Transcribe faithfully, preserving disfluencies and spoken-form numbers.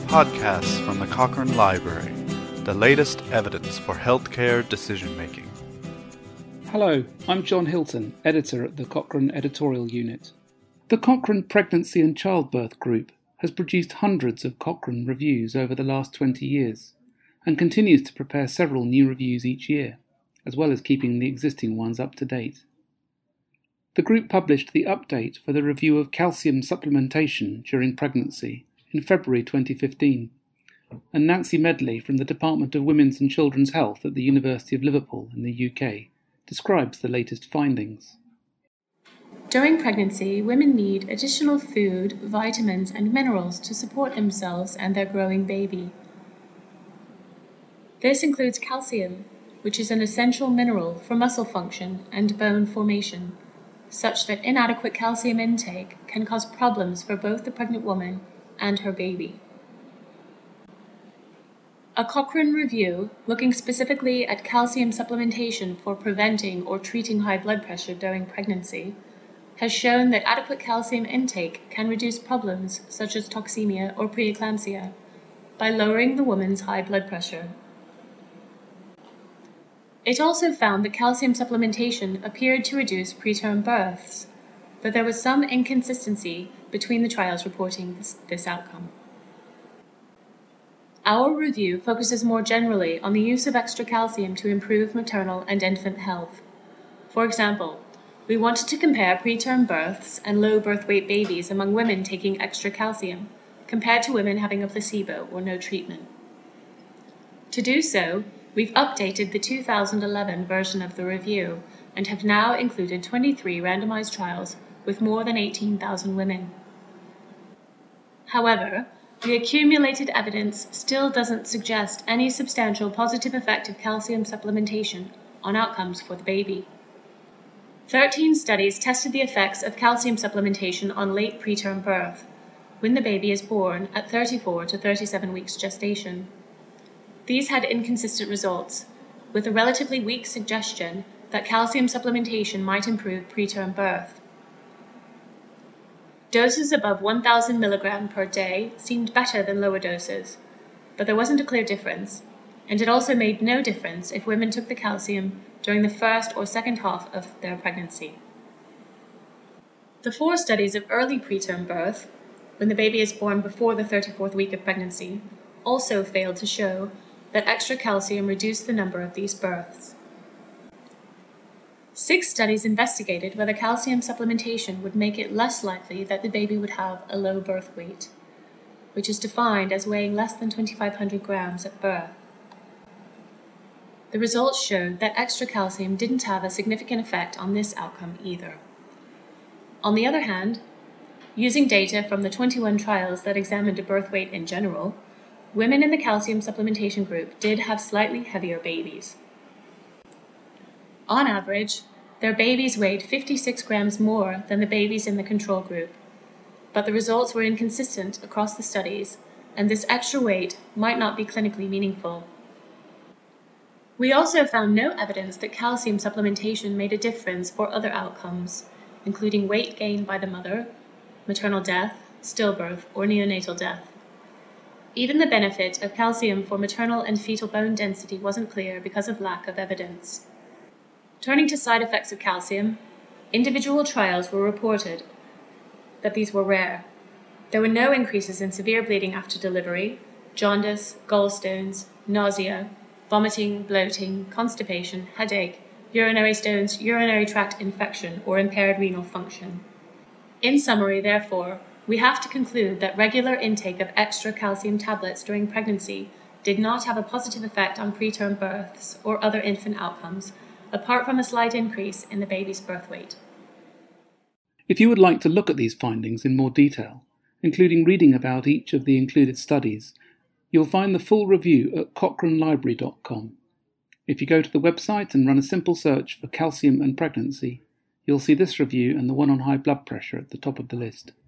Podcasts from the Cochrane Library, the latest evidence for healthcare decision-making. Hello, I'm John Hilton, editor at the Cochrane Editorial Unit. The Cochrane Pregnancy and Childbirth Group has produced hundreds of Cochrane reviews over the last twenty years and continues to prepare several new reviews each year, as well as keeping the existing ones up to date. The group published the update for the review of calcium supplementation during pregnancy in February twenty fifteen, and Nancy Medley from the Department of Women's and Children's Health at the University of Liverpool in the U K describes the latest findings. During pregnancy, women need additional food, vitamins, and minerals to support themselves and their growing baby. This includes calcium, which is an essential mineral for muscle function and bone formation, such that inadequate calcium intake can cause problems for both the pregnant woman and her baby. A Cochrane review looking specifically at calcium supplementation for preventing or treating high blood pressure during pregnancy has shown that adequate calcium intake can reduce problems such as toxemia or preeclampsia by lowering the woman's high blood pressure. It also found that calcium supplementation appeared to reduce preterm births, but there was some inconsistency between the trials reporting this, this outcome. Our review focuses more generally on the use of extra calcium to improve maternal and infant health. For example, we wanted to compare preterm births and low birth weight babies among women taking extra calcium, compared to women having a placebo or no treatment. To do so, we've updated the two thousand eleven version of the review and have now included twenty-three randomized trials with more than eighteen thousand women. However, the accumulated evidence still doesn't suggest any substantial positive effect of calcium supplementation on outcomes for the baby. thirteen studies tested the effects of calcium supplementation on late preterm birth, when the baby is born at thirty-four to thirty-seven weeks gestation. These had inconsistent results, with a relatively weak suggestion that calcium supplementation might improve preterm birth. Doses above one thousand milligrams per day seemed better than lower doses, but there wasn't a clear difference, and it also made no difference if women took the calcium during the first or second half of their pregnancy. The four studies of early preterm birth, when the baby is born before the thirty-fourth week of pregnancy, also failed to show that extra calcium reduced the number of these births. Six studies investigated whether calcium supplementation would make it less likely that the baby would have a low birth weight, which is defined as weighing less than twenty-five hundred grams at birth. The results showed that extra calcium didn't have a significant effect on this outcome either. On the other hand, using data from the twenty-one trials that examined a birth weight in general, women in the calcium supplementation group did have slightly heavier babies. On average, their babies weighed fifty-six grams more than the babies in the control group, but the results were inconsistent across the studies, and this extra weight might not be clinically meaningful. We also found no evidence that calcium supplementation made a difference for other outcomes, including weight gain by the mother, maternal death, stillbirth, or neonatal death. Even the benefit of calcium for maternal and fetal bone density wasn't clear because of lack of evidence. Turning to side effects of calcium, individual trials were reported that these were rare. There were no increases in severe bleeding after delivery, jaundice, gallstones, nausea, vomiting, bloating, constipation, headache, urinary stones, urinary tract infection, or impaired renal function. In summary, therefore, we have to conclude that regular intake of extra calcium tablets during pregnancy did not have a positive effect on preterm births or other infant outcomes, apart from a slight increase in the baby's birth weight. If you would like to look at these findings in more detail, including reading about each of the included studies, you'll find the full review at cochrane library dot com. If you go to the website and run a simple search for calcium and pregnancy, you'll see this review and the one on high blood pressure at the top of the list.